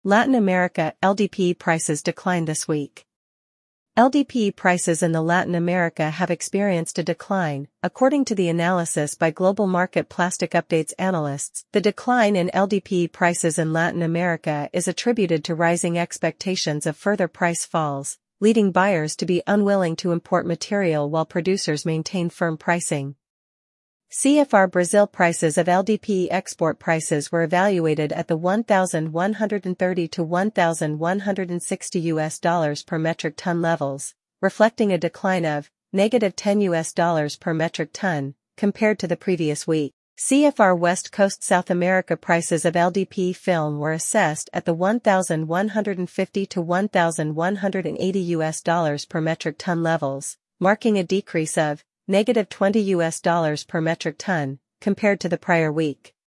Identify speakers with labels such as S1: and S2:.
S1: Latin America LDPE prices declined this week. LDPE prices in the Latin America have experienced a decline, according to the analysis by Global Market Plastic Updates analysts. The decline in LDPE prices in Latin America is attributed to rising expectations of further price falls, leading buyers to be unwilling to import material while producers maintain firm pricing. CFR Brazil prices of LDPE export prices were evaluated at the $1,130 to $1,160 per metric ton levels, reflecting a decline of -$10 per metric ton, compared to the previous week. CFR West Coast South America prices of LDPE film were assessed at the $1,150 to $1,180 per metric ton levels, marking a decrease of -$20 per metric ton, compared to the prior week.